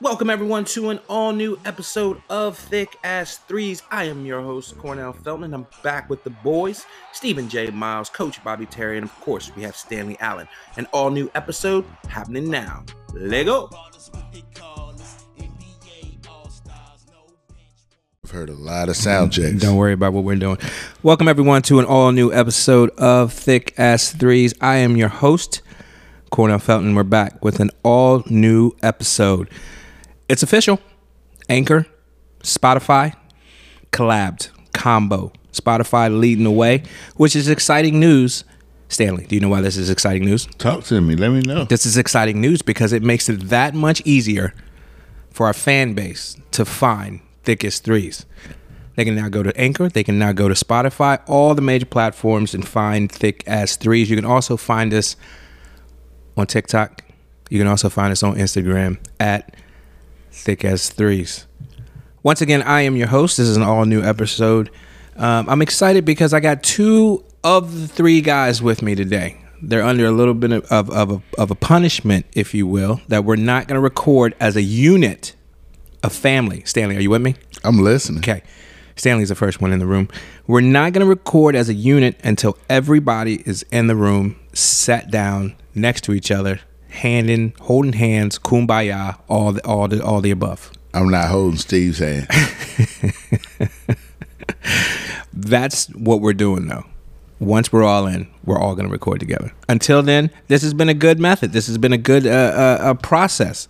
Welcome everyone to an all-new episode of Thick Ass Threes. I am your host, Cornell Felton, and I'm back with the boys, Stephen J. Miles, Coach Bobby Terry, and of course, we have Stanley Allen. An all-new episode happening now. Lego. I've heard a lot of sound checks. Don't worry about what we're doing. Welcome everyone to an all-new episode of Thick Ass Threes. I am your host, Cornell Felton. We're back with an all-new episode. It's official. Anchor, Spotify, collabed, combo. Spotify leading the way, which is exciting news. Stanley, do you know why this is exciting news? Talk to me. Let me know. This is exciting news because it makes it that much easier for our fan base to find Thickest Threes. They can now go to Anchor. They can now go to Spotify, all the major platforms, and find Thick Ass Threes. You can also find us on TikTok. You can also find us on Instagram at Thick As Threes. Once again, I am your host. This is an all-new episode. I'm excited because I got two of the three guys with me today. They're under a little bit of a punishment, if you will, that we're not going to record as a unit of family. Stanley, are you with me? I'm listening. Okay. Stanley's the first one in the room. We're not going to record as a unit until everybody is in the room, sat down next to each other, holding hands, kumbaya, all the above. I'm not holding Steve's hand. That's what we're doing, though. Once we're all in, we're all going to record together. Until then, this has been a good method. This has been a good process.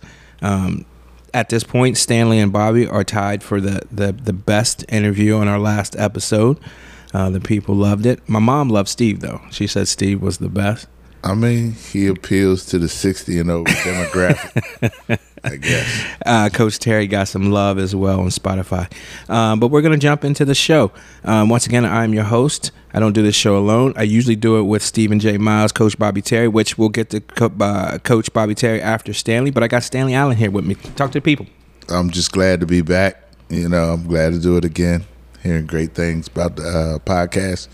At this point, Stanley and Bobby are tied for the best interview on our last episode. The people loved it. My mom loved Steve, though. She said Steve was the best. I mean, he appeals to the 60 and over demographic, I guess. Coach Terry got some love as well on Spotify. But we're going to jump into the show. Once again, I'm your host. I don't do this show alone. I usually do it with Stephen J. Miles, Coach Bobby Terry, which we'll get to Coach Bobby Terry after Stanley. But I got Stanley Allen here with me. Talk to the people. I'm just glad to be back. You know, I'm glad to do it again, hearing great things about the podcast.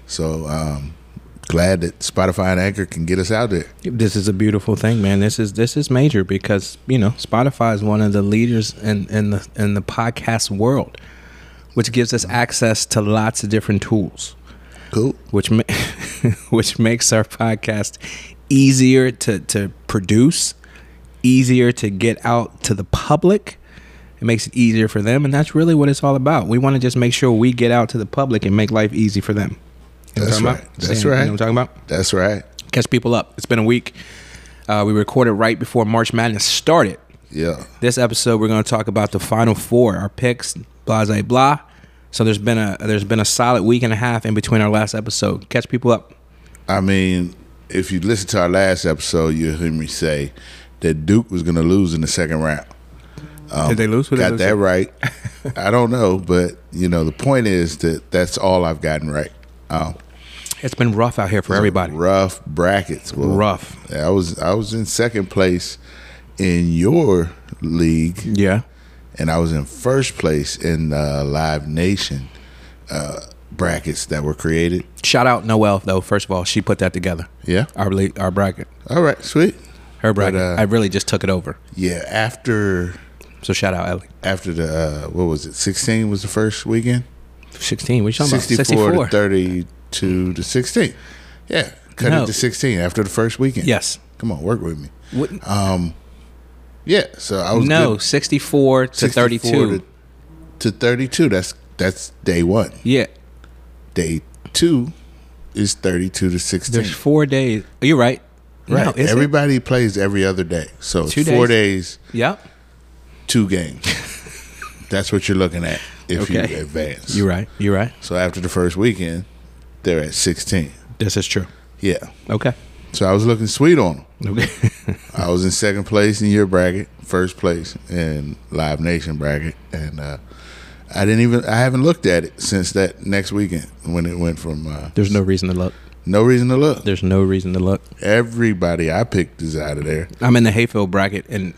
So, glad that Spotify and Anchor can get us out there. This is a beautiful thing, man. This is major because, you know, Spotify is one of the leaders in the podcast world, which gives us access to lots of different tools. Cool. Which makes our podcast easier to produce, easier to get out to the public. It makes it easier for them, and that's really what it's all about. We want to just make sure we get out to the public and make life easy for them. That's right. That's right. You know what I'm talking about? That's right. Catch people up. It's been a week. We recorded right before March Madness started. Yeah. This episode, we're going to talk about the Final Four, our picks, blah, blah, blah. So there's been a solid week and a half in between our last episode. Catch people up. I mean, if you listen to our last episode, you'll hear me say that Duke was going to lose in the second round. Did they lose? Got that right. I don't know, but, you know, the point is that that's all I've gotten right. It's been rough out here for everybody. Rough brackets. Well, rough. I was in second place in your league. Yeah. And I was in first place in Live Nation brackets that were created. Shout out Noelle, though. First of all, she put that together. Yeah. Our bracket. All right, sweet. Her bracket. I really just took it over. Yeah. So shout out Ellie. After the what was it? 16 was the first weekend. 16. What are you talking 64 about? 64 to 32 to 16. Yeah, cut it to 16 after the first weekend. Yes. Come on, work with me. What? Yeah, so I was 64 to 32 to 32. That's day one. Yeah. Day two is 32 to 16. There's 4 days. You're right. Right. No, Everybody plays every other day, so it's 2 4 days. Yep. 2 games. That's what you're looking at if you advance. You're right. So after the first weekend, they're at 16. This is true. Yeah. Okay. So I was looking sweet on them. Okay. I was in second place in your bracket, first place in Live Nation bracket, and I haven't looked at it since that next weekend when it went from. There's no reason to look. No reason to look. There's no reason to look. Everybody I picked is out of there. I'm in the Hayfield bracket, and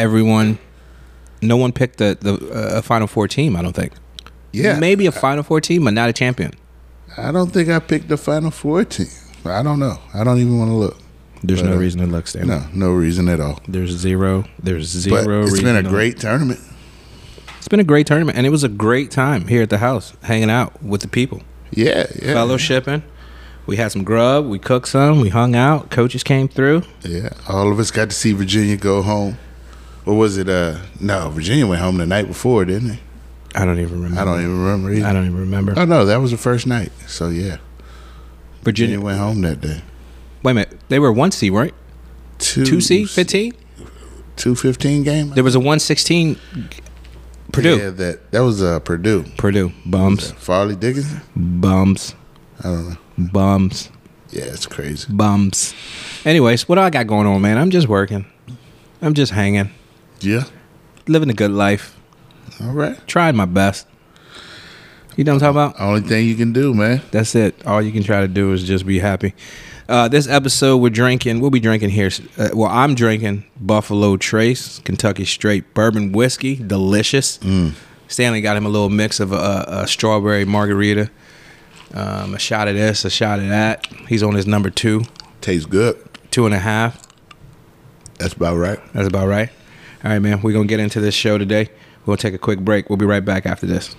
no one picked a Final Four team, I don't think. Yeah. Maybe a Final Four team, but not a champion. I don't think I picked the Final Four team. I don't know. I don't even want to look. There's no reason to look, Stanley. No reason at all. There's zero But reason. it's been a great tournament. It's been a great tournament, and it was a great time here at the house, hanging out with the people. Yeah. Fellowshipping. We had some grub. We cooked some. We hung out. Coaches came through. Yeah. All of us got to see Virginia go home. Or was it? No, Virginia went home the night before, didn't they? I don't even remember. I don't even remember either. I don't even remember. Oh, no, that was the first night. So, yeah. Virginia went home that day. Wait a minute. They were 1C, right? 2C? 15? 2-15 game? There was a 116 Purdue. Yeah, that was Purdue. Purdue. Bums. Farley Dickinson? Bums. I don't know. Bums. Yeah, it's crazy. Bums. Anyways, what do I got going on, man? I'm just working. I'm just hanging. Yeah. Living a good life. All right. Trying my best. You know what I'm talking about? Only thing you can do, man. That's it. All you can try to do is just be happy. This episode, we'll be drinking here. I'm drinking Buffalo Trace, Kentucky Straight Bourbon Whiskey. Delicious. Stanley got him a little mix of a strawberry margarita. A shot of this, a shot of that. He's on his number 2. Tastes good. 2.5. That's about right. That's about right. All right, man. We're going to get into this show today. We're going to take a quick break. We'll be right back after this.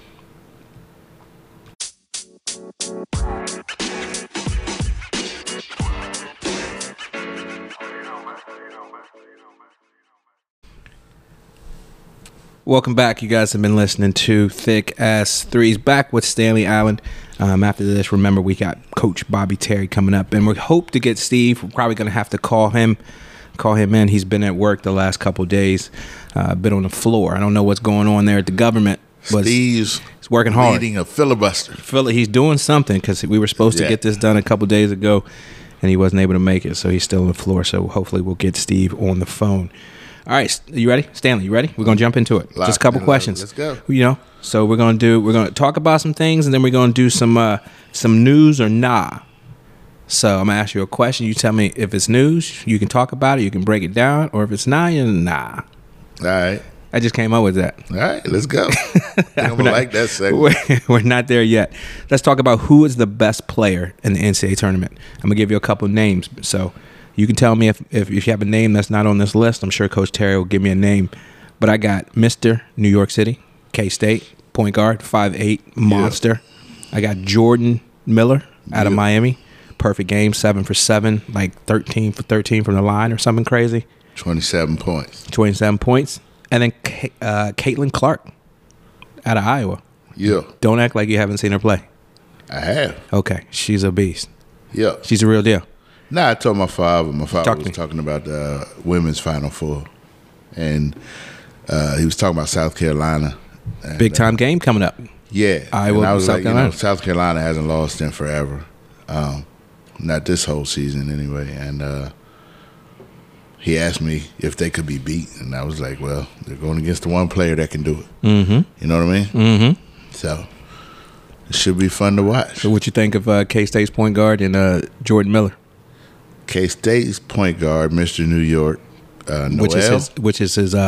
Welcome back. You guys have been listening to Thick Ass Threes, back with Stanley Allen. After this, remember, we got Coach Bobby Terry coming up, and we hope to get Steve. We're probably going to have to call him in. He's been at work the last couple of days, been on the floor. I don't know what's going on there at the government, but Steve's he's working hard. Leading a filibuster. He's doing something because we were supposed to get this done a couple of days ago, and he wasn't able to make it, so he's still on the floor. So hopefully we'll get Steve on the phone. All right, you ready? Stanley, you ready? We're going to jump into it. Just a couple questions. Let's go. So we're going to talk about some things, and then we're going to do some news or nah. So I'm going to ask you a question. You tell me if it's news, you can talk about it, you can break it down, or if it's nah, you're nah. All right. I just came up with that. All right, let's go. I'm going to like that segment. We're not there yet. Let's talk about who is the best player in the NCAA tournament. I'm going to give you a couple names. So you can tell me if you have a name that's not on this list. I'm sure Coach Terry will give me a name. But I got Mr. New York City, K-State, point guard, 5'8", monster. Yeah. I got Jordan Miller out of Miami. Perfect game, 7 for 7, like 13 for 13 from the line or something crazy. 27 points. 27 points. And then Caitlin Clark out of Iowa. Yeah. Don't act like you haven't seen her play. I have. Okay. She's a beast. Yeah. She's a real deal. I told my father. My father was talking about the women's Final Four. And he was talking about South Carolina. And, big time game coming up. Yeah. Iowa, and I was South Carolina. South Carolina hasn't lost in forever. Not this whole season anyway. And he asked me if they could be beat. And I was like, well, they're going against the one player that can do it. Mm-hmm. You know what I mean? Mm-hmm. So it should be fun to watch. So what you think of K-State's point guard and Jordan Miller? K-State's point guard, Mr. New York, Noel. Which is his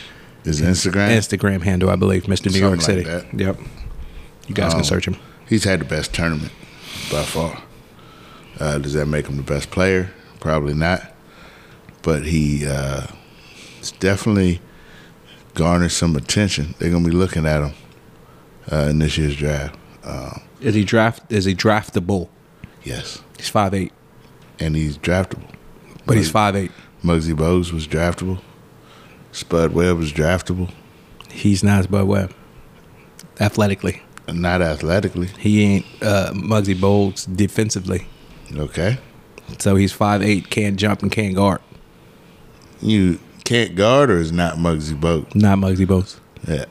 Instagram handle, I believe, Mr. New York City. Like that. Yep. You guys can search him. He's had the best tournament by far. Does that make him the best player? Probably not. But he definitely garnered some attention. They're gonna be looking at him in this year's draft. Is he draftable? Yes. He's 5'8". And he's draftable. But he's 5'8". Muggsy Bogues was draftable. Spud Webb was draftable. He's not Spud Webb. Athletically. Not athletically. He ain't Muggsy Bogues defensively. Okay. So he's 5'8", can't jump and can't guard. You can't guard, or is not Muggsy Bogues? Not Muggsy Bogues. Yeah.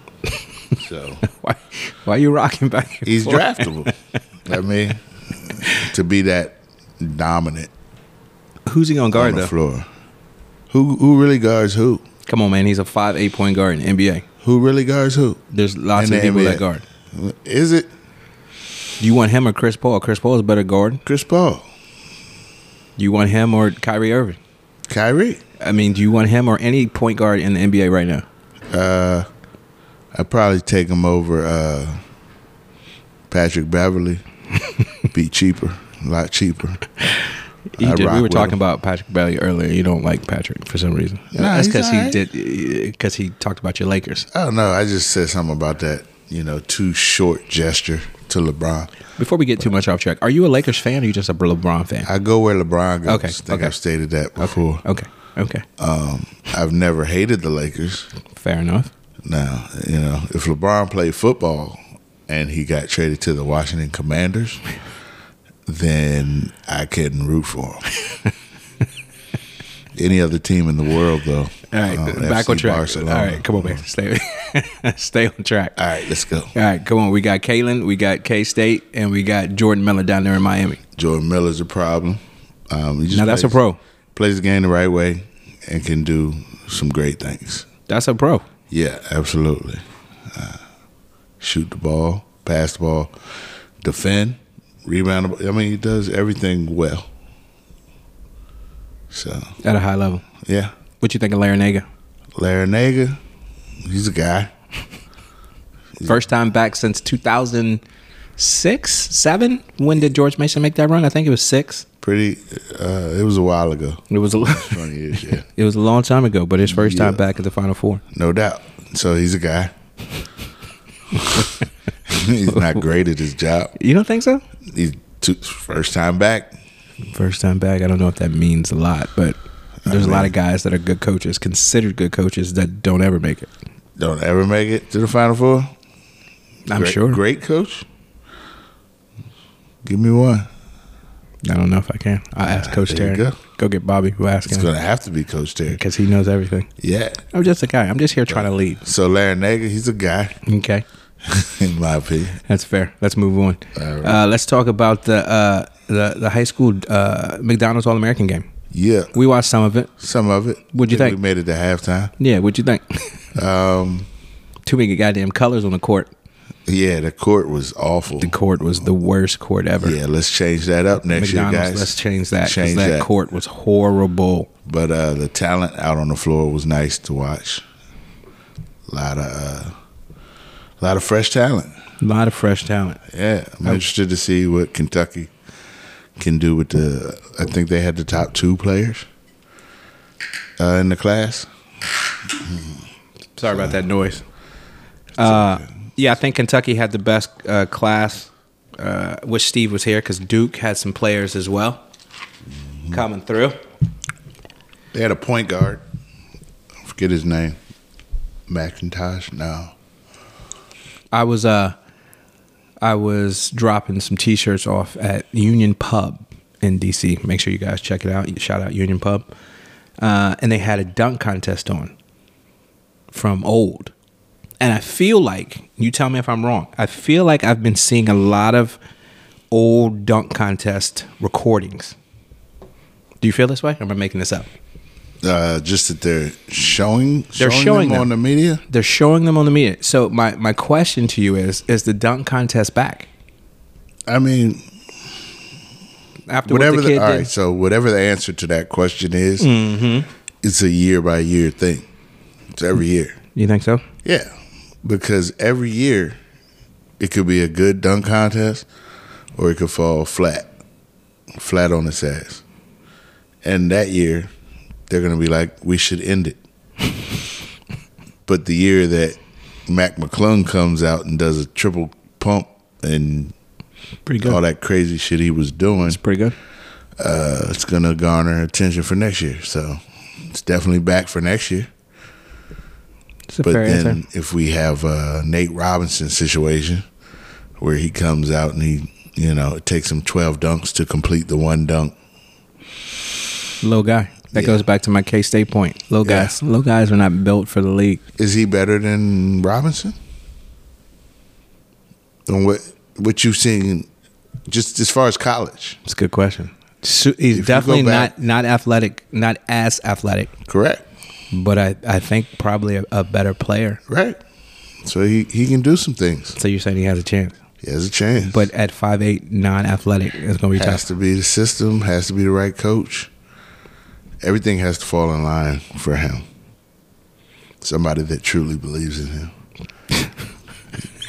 So why are you rocking back and he's forth? draftable. I mean, to be that dominant. Who's he gonna guard on the though? Floor. Who really guards who? Come on, man. He's a 5'8" point guard in the NBA. Who really guards who? There's lots of people that guard. Is it? Do you want him or Chris Paul? Chris Paul is better guard. Chris Paul. You want him or Kyrie Irving? Kyrie. I mean, do you want him or any point guard in the NBA right now? I'd probably take him over Patrick Beverly. Be cheaper. A lot cheaper. We rock were with talking him. about Patrick Bailey earlier. You don't like Patrick for some reason. Nah, That's he's because alright. because he talked about your Lakers. I don't know. I just said something about that, too short gesture to LeBron. Before we get too much off track, are you a Lakers fan or are you just a LeBron fan? I go where LeBron goes. Okay, I think okay. I've stated that before. Okay. I've never hated the Lakers. Fair enough. Now, if LeBron played football and he got traded to the Washington Commanders, then I couldn't root for him. Any other team in the world, though. All right, back FC on track. Barcelona. All right, come on, man. Stay on track. All right, let's go. All right, come on. We got Kalen, we got K-State, and we got Jordan Miller down there in Miami. Jordan Miller's a problem. He just Now, that's a pro. Plays the game the right way and can do some great things. That's a pro. Yeah, absolutely. Shoot the ball, pass the ball, defend, rebound. I mean, he does everything well. So, At a high level. yeah. What you think of Larinaga? Larinaga, he's a guy. First time back since 2006, 7? When did George Mason make that run? I think it was 6. It was a while ago. It was 20 years, yeah. it was a long time ago, but his first time Yeah. back at the Final Four. No doubt. So he's a guy. He's not great at his job. You don't think so? He's first time back. First time back. I don't know if that means a lot, but there's a lot of guys that are good coaches, considered good coaches, that don't ever make it. Don't ever make it to the Final Four. I'm sure. Great coach. Give me one. I don't know if I can. I'll ask Coach there Terry. you go. Go get Bobby. We'll ask It's him going to have to be Coach Terry. because he knows everything. Yeah. I'm just a guy. I'm just here trying to lead. So Larinaga, he's a guy, Okay, in my opinion. that's fair. Let's move on. All right. Let's talk about the high school McDonald's All-American game. Yeah. We watched some of it. Some of it. What'd you think? We made it to halftime. Yeah, what'd you think? Too many goddamn colors on the court. Yeah, the court was awful. The court was the worst court ever. Yeah, let's change that up next year, McDonald's, guys. let's change that. 'Cause Change that that. court was horrible. But the talent out on the floor was nice to watch. A lot of fresh talent. A lot of fresh talent. Yeah, I'm interested to see what Kentucky can do with I think they had the top 2 players in the class. Sorry about that noise. Yeah, I think Kentucky had the best class. Wish Steve was here because Duke had some players as well coming through. They had a point guard. I forget his name. McIntosh? No. I was dropping some T-shirts off at Union Pub in DC. Make sure you guys check it out. Shout out Union Pub. And they had a dunk contest on from old. And I feel like, you tell me if I'm wrong, I feel like I've been seeing a lot of old dunk contest recordings. Do you feel this way? Or am I making this up? Just that they're showing showing them on the media? They're showing them on the media. So my question to you is the dunk contest back? I mean, After whatever what the kid all did? right, so whatever the answer to that question is, Mm-hmm. it's a year-by-year thing. It's every year. You think so? Yeah, because every year it could be a good dunk contest or it could fall flat on its ass. And that year, they're going to be like, we should end it. But the year that Mac McClung comes out and does a triple pump and Pretty good. all that crazy shit he was doing, It's pretty good. it's going to garner attention for next year. So it's definitely back for next year. It's a But fair then answer. if we have a Nate Robinson situation where he comes out and it takes him 12 dunks to complete the one dunk. Low guy. That Yeah. goes back to my K-State point. Low Yeah. guys. Low guys are not built for the league. Is he better than Robinson? And what you've seen just as far as college? It's a good question. He's you definitely go back- not athletic, not as athletic, Correct. but I think probably a better player. Right. So he can do some things. So you're saying he has a chance. He has a chance. But at 5'8", non-athletic, it's going to be has tough. to be the system, has to be the right coach. Everything has to fall in line for him. Somebody that truly believes in him.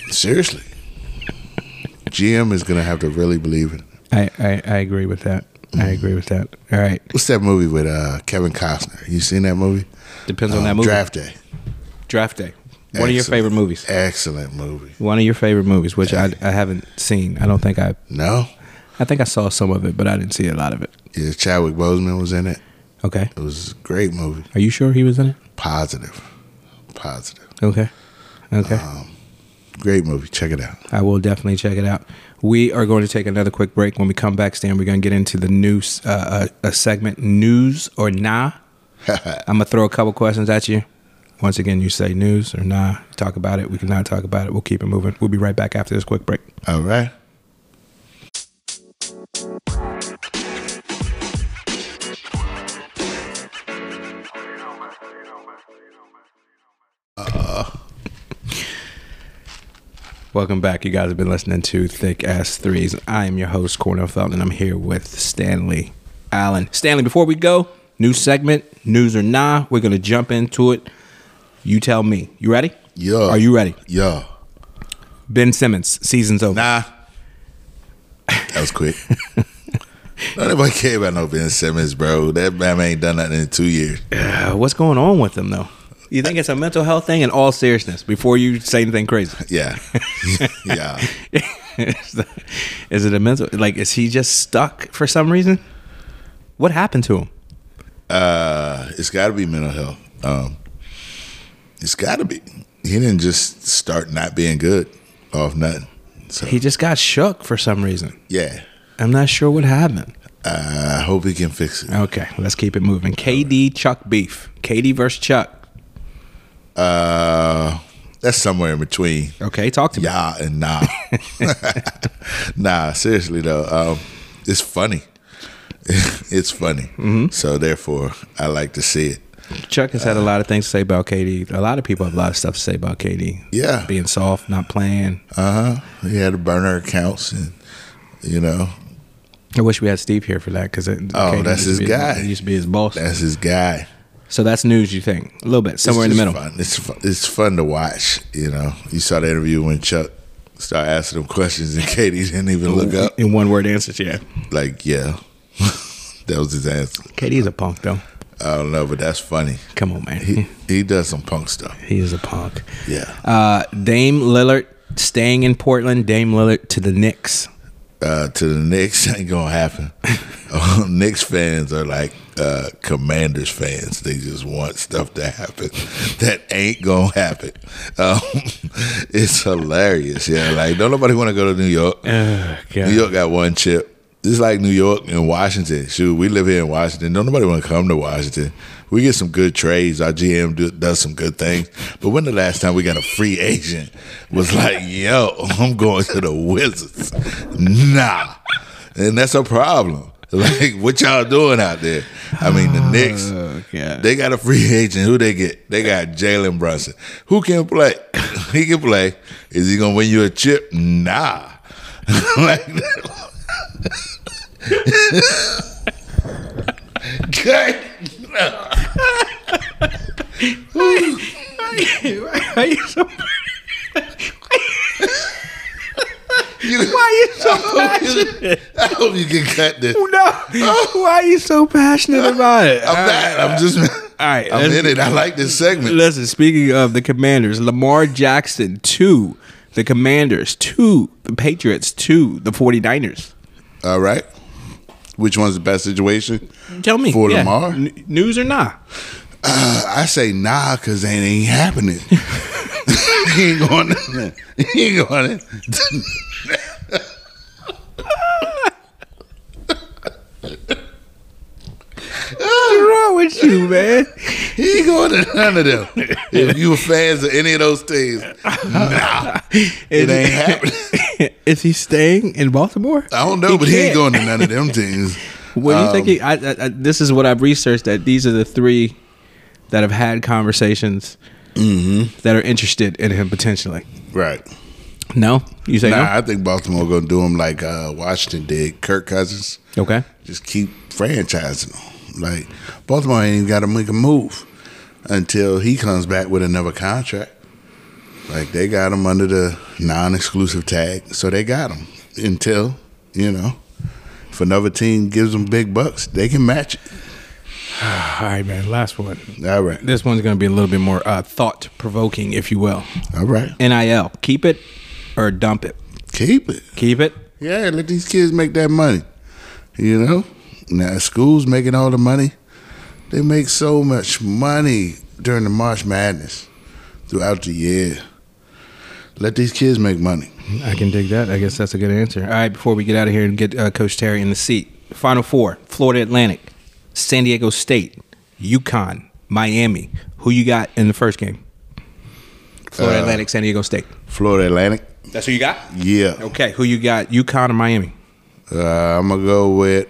Seriously. GM is going to have to really believe in him. I agree with that. I agree with that. All right. What's that movie with Kevin Costner? You seen that movie? Depends on that movie. Draft Day. Draft Day. One of your favorite movies. Excellent movie. One of your favorite movies, which I haven't seen. I don't think I. No? I think I saw some of it, but I didn't see a lot of it. Yeah, Chadwick Boseman was in it. Okay. It was a great movie. Are you sure he was in it? Positive. Okay. Great movie. Check it out. I will definitely check it out. We are going to take another quick break. When we come back, Stan, we're going to get into the news a segment, News or Nah. I'm going to throw a couple questions at you. Once again, you say news or nah. Talk about it. We cannot talk about it. We'll keep it moving. We'll be right back after this quick break. All right. Welcome back. You guys have been listening to Thick Ass Threes. I am your host, Cornell Felton, and I'm here with Stanley Allen. Stanley, before we go, new segment, news or nah. We're going to jump into it. You tell me. You ready? Yeah. Are you ready? Yeah. Ben Simmons, season's over. Nah. That was quick. Nobody care about no Ben Simmons, bro. That man ain't done nothing in 2 years. What's going on with him, though? You think it's a mental health thing? In all seriousness, before you say anything crazy. Yeah. Yeah. Is it a mental? Like, is he just stuck for some reason? What happened to him? It's got to be mental health. It's got to be. He didn't just start not being good off nothing. So He just got shook for some reason. yeah. I'm not sure what happened. I hope he can fix it. Okay, let's keep it moving. KD Chuck beef. KD versus Chuck. That's somewhere in between. Okay, talk to me. Yeah and nah. Nah, seriously though, it's funny. It's funny. Mm-hmm. So therefore, I like to see it. Chuck has had a lot of things to say about KD. A lot of people have a lot of stuff to say about KD. Yeah. Being soft, not playing. He had to burner accounts, and I wish we had Steve here for that because that's his guy. He used to be his boss. That's his guy. So that's news, you think? A little bit, somewhere in the middle. Fun. It's fun to watch. You saw the interview when Chuck started asking him questions, and Katie didn't even look up. In one word answers, yeah. Like, yeah, that was his answer. KD's a punk, though. I don't know, but that's funny. Come on, man. He does some punk stuff. He is a punk. Yeah. Dame Lillard staying in Portland. Dame Lillard to the Knicks. To the Knicks ain't gonna happen. Knicks fans are like Commanders fans. They just want stuff to happen that ain't gonna happen. It's hilarious. Yeah, like don't nobody want to go to New York. New York got one chip. It's like New York and Washington. Shoot, we live here in Washington. Don't nobody want to come to Washington. We get some good trades. Our GM does some good things. But when the last time we got a free agent was like, yo, I'm going to the Wizards? Nah. And that's a problem. Like, what y'all doing out there? I mean, the Knicks, they got a free agent. Who they get? They got Jalen Brunson. Who can play? He can play. Is he going to win you a chip? Nah. Like, okay. Why you so passionate? I hope you can cut this. No. Why are you so passionate about it? I'm not. I'm just. All right. I'm in it. I like this segment. Listen, speaking of the Commanders, Lamar Jackson to the Commanders, to the Patriots, to the 49ers. All right. Which one's the best situation? Tell me. For Lamar? News or nah? I say nah because it ain't happening. He ain't going to. He ain't going to. What's wrong with you, man? He ain't going to none of them. If you were fans of any of those teams, nah, it ain't happening. Is he staying in Baltimore? I don't know, but he ain't going to none of them teams. What do you think? This is what I've researched, that these are the three that have had conversations that are interested in him potentially. Right. No? You say no? I think Baltimore going to do him like Washington did Kirk Cousins. Okay. Just keep franchising him. Like, Baltimore ain't even got to make a move until he comes back with another contract. Like, they got him under the non-exclusive tag, so they got him until, for another team gives them big bucks, they can match it. All right, man. Last one. All right. This one's going to be a little bit more thought-provoking, if you will. All right. NIL. Keep it or dump it? Keep it. Keep it? Yeah, let these kids make that money. You know? Now, schools making all the money. They make so much money during the March Madness throughout the year. Let these kids make money. I can dig that. I guess that's a good answer. All right, before we get out of here and get Coach Terry in the seat. Final four. Florida Atlantic. San Diego State, UConn, Miami. Who you got in the first game? Florida Atlantic, San Diego State. Florida Atlantic. That's who you got? Yeah. Okay, who you got? UConn or Miami? I'm going to go with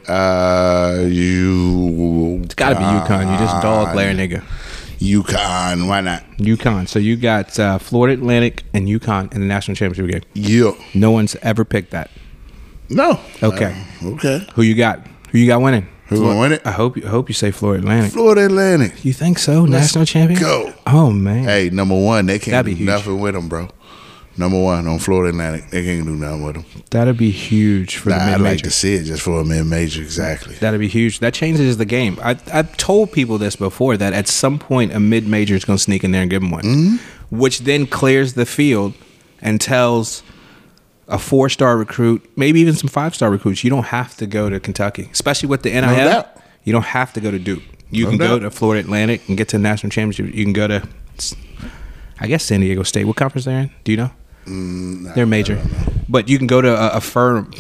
you. It's got to be UConn. You just dog layer nigga. UConn. Why not? UConn. So you got Florida Atlantic and UConn in the national championship game. Yeah. No one's ever picked that. No. Okay. Okay. Who you got? Who you got winning? Who's going to win it? I hope you say Florida Atlantic. Florida Atlantic. You think so? National champion? Go. Oh, man. Hey, number one, they can't That'd be do huge. nothing with them, bro. Number one on Florida Atlantic, they can't do nothing with them. That'd be huge for the I'd mid-major. like to see it just for a mid-major, exactly. That'd be huge. That changes the game. I've told people this before, that at some point a mid-major is going to sneak in there and give them one, which then clears the field and tells a 4-star recruit, maybe even some 5-star recruits, you don't have to go to Kentucky, especially with the NIL. No doubt. You don't have to go to Duke. You No can go doubt. to Florida Atlantic and get to the national championship. You can go to, I guess, San Diego State. What conference they're in? Do you know? They're major, but you can go to a Furman.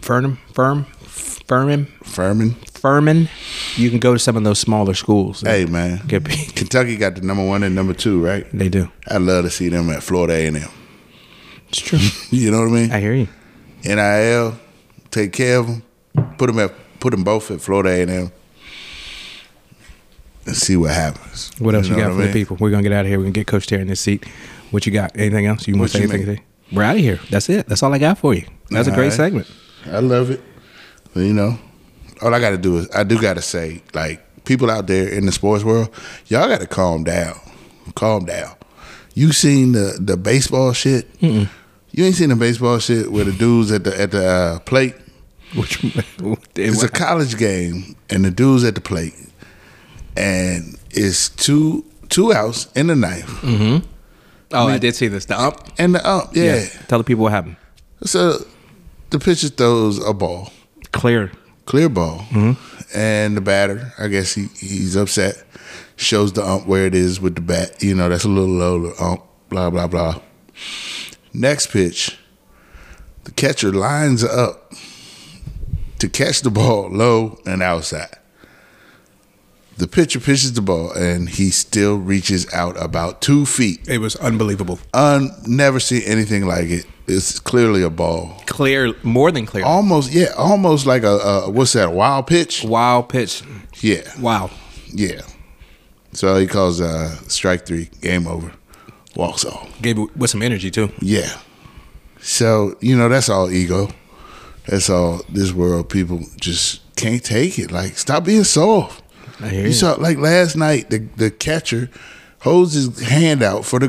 You can go to some of those smaller schools. Hey, man. Kentucky got the number one and number two, right? They do. I'd love to see them at Florida A&M. It's true. You know what I mean? I hear you. NIL, take care of them. Put them both at Florida A&M. And see what happens. What else you know got what for I the mean? people? We're gonna get out of here. We're gonna get Coach Terry in this seat. What you got? Anything else? You want What to say you anything mean? today? We're out of here. That's it. That's all I got for you. That's a great All right. segment. I love it. But, you know, all I got to do is, I do got to say, like, people out there in the sports world, y'all got to calm down. Calm down. You seen the baseball shit? You ain't seen the baseball shit where the dudes at the plate? Which It's a college game, and the dude's at the plate, and it's two outs in the ninth. Oh, I did see this. The ump. And the ump, yeah. Tell the people what happened. So the pitcher throws a ball, Clear. clear ball, and the batter, I guess he's upset, shows the ump where it is with the bat. You know, that's a little low, the ump, blah, blah, blah. Next pitch, the catcher lines up to catch the ball low and outside. The pitcher pitches the ball, and he still reaches out about 2 feet. It was unbelievable. Never seen anything like it. It's clearly a ball. Clear, more than clear. Almost like a what's that? A wild pitch? Wild pitch. Yeah, Wow. yeah. So he calls strike 3, game over, walks off. Gave it with some energy too. Yeah. So that's all ego. That's all this world. People just can't take it. Like, stop being soft. I hear You saw like last night, the catcher holds his hand out for the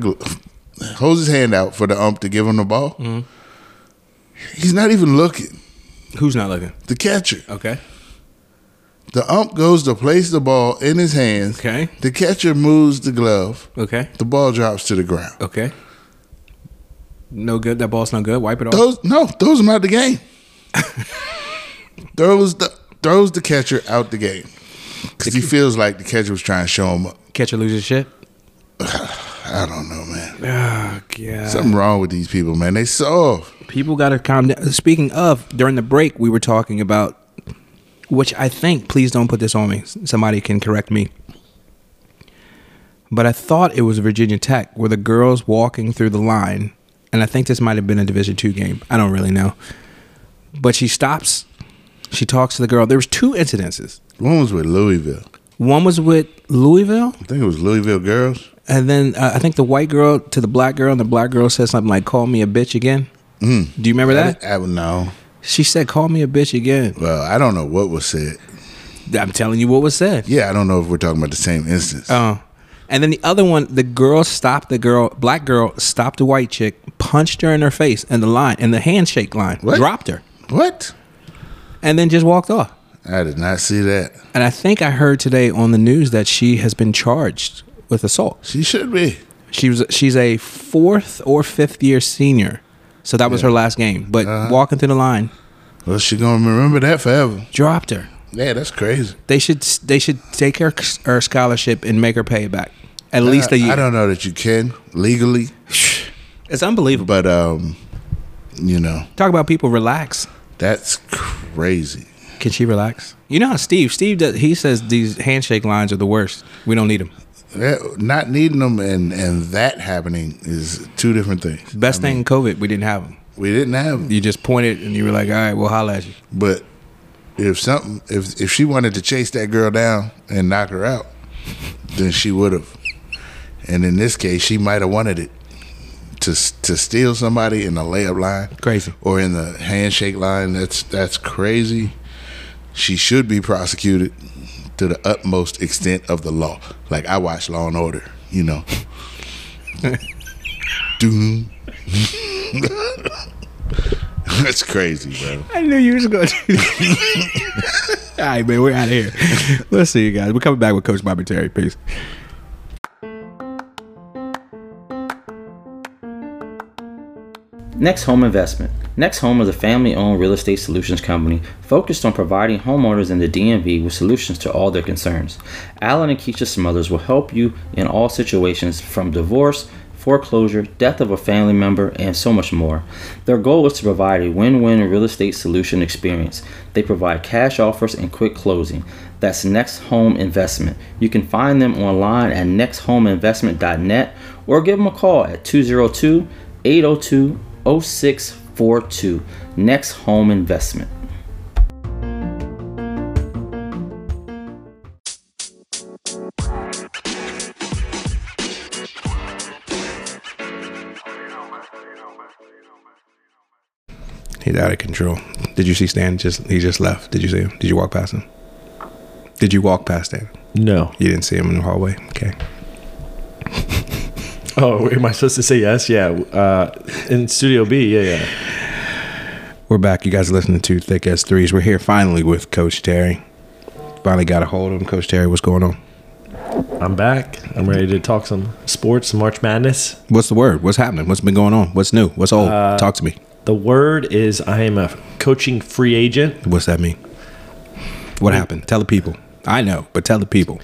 ump to give him the ball. He's not even looking. Who's not looking? The catcher. Okay. The ump goes to place the ball in his hands. Okay. The catcher moves the glove. Okay. The ball drops to the ground. Okay. No good. That ball's no good. Wipe it off. Throws him out the game. throws the catcher out the game because he feels like the catcher was trying to show him up. Catcher loses shit. I don't know, man. Oh, God. Something wrong with these people, man. They soft. People got to calm down. Speaking of, during the break, we were talking about, which I think, please don't put this on me. Somebody can correct me. But I thought it was Virginia Tech, where the girls walking through the line, and I think this might have been a Division II game. I don't really know. But she stops. She talks to the girl. There was 2 incidences. One was with Louisville. One was with Louisville, I think it was Louisville girls. and then I think the white girl to the black girl, and the black girl said something like, "Call me a bitch again." Do you remember that? I would know. She said, "Call me a bitch again." Well, I don't know what was said. I'm telling you what was said. Yeah, I don't know if we're talking about the same instance. Oh. And then the other one, the girl stopped black girl stopped the white chick, punched her in her face in the line, in the handshake line, What? dropped her. What? and then just walked off. I did not see that. And I think I heard today on the news that she has been charged with assault. She should be. She's a 4th or 5th year senior, so that was her last game. But walking through the line, well, she gonna remember that forever. Dropped her. Yeah, that's crazy. They should take her scholarship and make her pay it back at least a year. I don't know that you can legally. It's unbelievable. But talk about people relax. That's crazy. Can she relax? You know how Steve does, he says these handshake lines are the worst. We don't need them. Not needing them and that happening is two different things. Best thing in COVID, we didn't have them. We didn't have them. You just pointed and you were like, all right, we'll holler at you. But if she wanted to chase that girl down and knock her out, then she would have. And in this case, she might have wanted it to steal somebody in the layup line, crazy, or in the handshake line. That's crazy. She should be prosecuted to the utmost extent of the law. Like I watch Law and Order, Doom. That's crazy, bro. I knew you was going to do that. All right, man, we're out of here. Let's see you guys. We're coming back with Coach Bobby Terry. Peace. Next Home Investment. Next Home is a family-owned real estate solutions company focused on providing homeowners in the DMV with solutions to all their concerns. Alan and Keisha Smothers will help you in all situations from divorce, foreclosure, death of a family member, and so much more. Their goal is to provide a win-win real estate solution experience. They provide cash offers and quick closing. That's Next Home Investment. You can find them online at nexthomeinvestment.net or give them a call at 202-802-0642. Next Home Investment. He's out of control. Did you see Stan? He just left. Did you see him? Did you walk past him? Did you walk past Stan? No. You didn't see him in the hallway? Okay. Oh, am I supposed to say yes? Yeah. In Studio B, yeah. We're back. You guys are listening to Thick as Threes. We're here finally with Coach Terry. Finally got a hold of him. Coach Terry, what's going on? I'm back. I'm ready to talk some sports, some March Madness. What's the word? What's happening? What's been going on? What's new? What's old? Talk to me. The word is I am a coaching free agent. What's that mean? What happened? Tell the people. I know, but tell the people.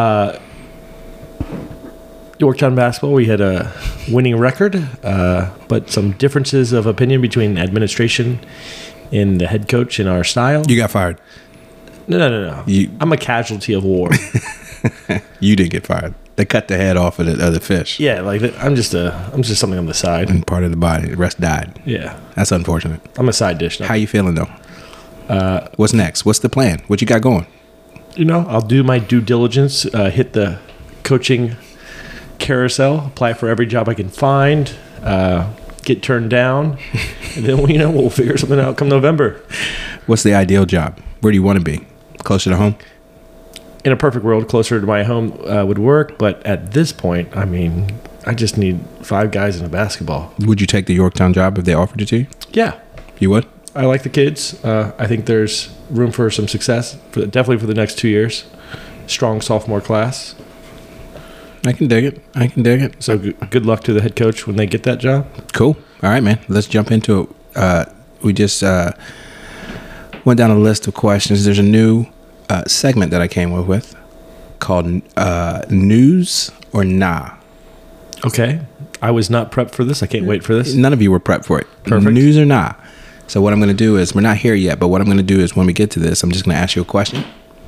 Yorktown basketball, we had a winning record, but some differences of opinion between administration and the head coach in our style. You got fired. No. I'm a casualty of war. You didn't get fired. They cut the head off of the fish. Yeah, like I'm just something on the side. And part of the body. The rest died. Yeah. That's unfortunate. I'm a side dish now. How you feeling, though? What's next? What's the plan? What you got going? I'll do my due diligence, hit the coaching carousel, apply for every job I can find, get turned down, and then we'll figure something out come November. What's the ideal job? Where do you want to be? Closer to home? In a perfect world, closer to my home would work, but at this point, I just need 5 guys in a basketball. Would you take the Yorktown job if they offered it to you? Yeah. You would? I like the kids. I think there's room for some success, definitely for the next 2 years. Strong sophomore class. I can dig it. So good luck to the head coach when they get that job. Cool. All right, man. Let's jump into it. We just went down a list of questions. There's a new segment that I came up with called News or Nah. Okay. I was not prepped for this. I can't wait for this. None of you were prepped for it. Perfect. News or Nah. So what I'm going to do is, we're not here yet, but what I'm going to do is when we get to this, I'm just going to ask you a question.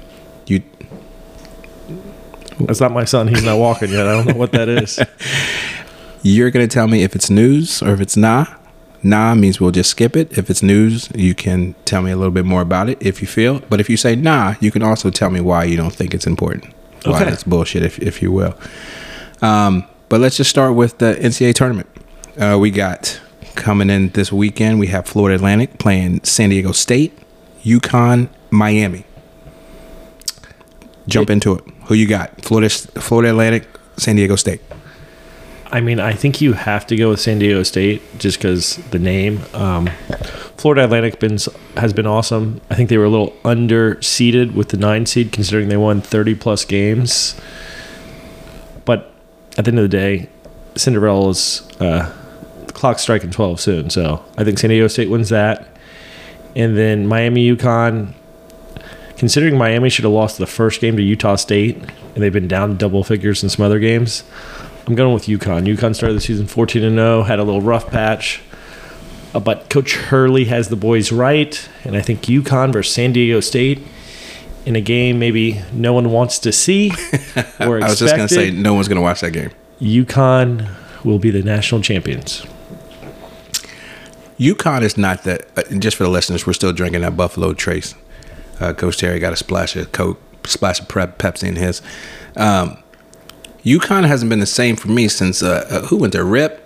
That's not my son. He's not walking yet. I don't know what that is. You're going to tell me if it's news or if it's nah. Nah means we'll just skip it. If it's news, you can tell me a little bit more about it if you feel. But if you say nah, you can also tell me why you don't think it's important. Why it's bullshit, if you will. But let's just start with the NCAA tournament. We got coming in this weekend, we have Florida Atlantic playing San Diego State, UConn, Miami. Jump into it. Who you got? Florida Atlantic, San Diego State. I mean, I think you have to go with San Diego State just because the name. Florida Atlantic has been awesome. I think they were a little underseeded with the 9 seed, considering they won 30-plus games. But at the end of the day, Cinderella's the clock's striking 12 soon. So I think San Diego State wins that. And then Miami, UConn. Considering Miami should have lost the first game to Utah State, and they've been down double figures in some other games, I'm going with UConn. UConn started the season 14-0, had a little rough patch. But Coach Hurley has the boys right, and I think UConn versus San Diego State in a game maybe no one wants to see or expected. I was just going to say, no one's going to watch that game. UConn will be the national champions. UConn is not that. Just for the listeners, we're still drinking that Buffalo Trace. Coach Terry got a splash of Coke, splash of Pepsi in his. UConn hasn't been the same for me since who went there? Rip.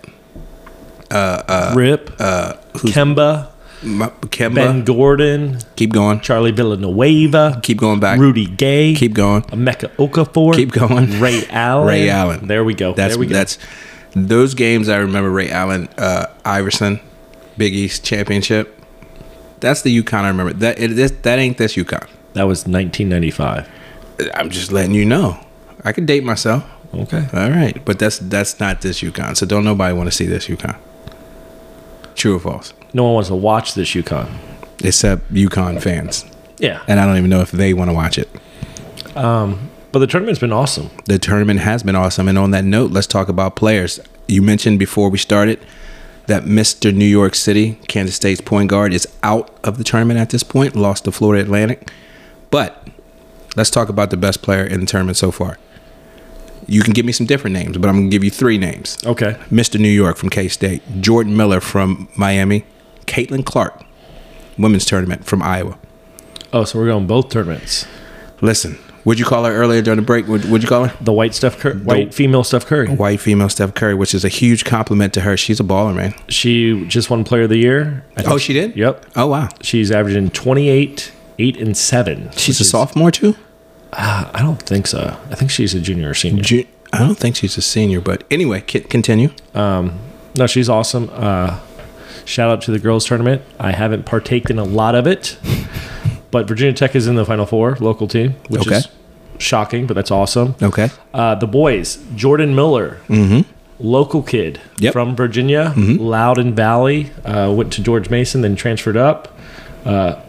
Kemba. Kemba. Ben Gordon. Keep going. Charlie Villanueva. Keep going back. Rudy Gay. Keep going. Emeka Okafor. Keep going. Ray Allen. Ray Allen. There we go. That's those games. I remember Ray Allen, Iverson, Big East championship. That's the UConn I remember. That ain't this UConn. That was 1995. I'm just letting you know. I can date myself. Okay. All right, but that's not this UConn. So don't nobody want to see this UConn. True or false? No one wants to watch this UConn. Except UConn fans. Yeah. And I don't even know if they want to watch it. But the tournament's been awesome. The tournament has been awesome. And on that note, let's talk about players. You mentioned before we started that Mr. New York City, Kansas State's point guard, is out of the tournament at this point, lost to Florida Atlantic. But let's talk about the best player in the tournament so far. You can give me some different names, but I'm going to give you 3 names. Okay. Mr. New York from K-State, Jordan Miller from Miami, Caitlin Clark, women's tournament from Iowa. Oh, so we're going both tournaments. Listen, what'd you call her earlier during the break? What'd you call her? The white female Steph Curry. White female Steph Curry, which is a huge compliment to her. She's a baller, man. She just won Player of the Year. Oh, she did? Yep. Oh, wow. She's averaging 28, 8, and 7. She's a sophomore, too? I don't think so. I think she's a junior or senior. I don't think she's a senior, but anyway, continue. No, she's awesome. Shout out to the girls tournament. I haven't partaked in a lot of it, but Virginia Tech is in the Final Four, local team, which is shocking, but that's awesome. Okay. The boys, Jordan Miller, local kid from Virginia, Loudoun Valley, went to George Mason, then transferred up. 6'5",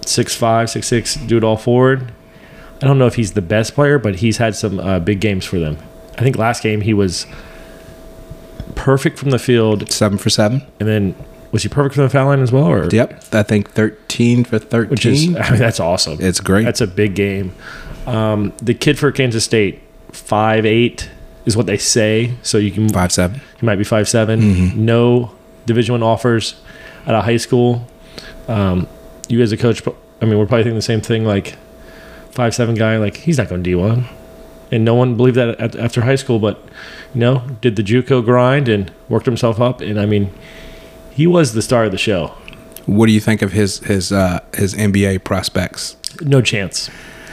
6'6", do it all forward. I don't know if he's the best player, but he's had some big games for them. I think last game he was perfect from the field. 7 for 7. And then, was he perfect from the foul line as well? Or? Yep. I think 13 for 13. Which is, I mean, that's awesome. It's great. That's a big game. The kid for Kansas State, 5'8", is what they say. So you can 5'7". He might be 5'7". No Division I offers out of high school. You as a coach, I mean, we're probably thinking the same thing, like 5'7" guy, like he's not going to D1. And no one believed that after high school, but, did the JUCO grind and worked himself up. And, I mean, he was the star of the show. What do you think of his NBA prospects? No chance.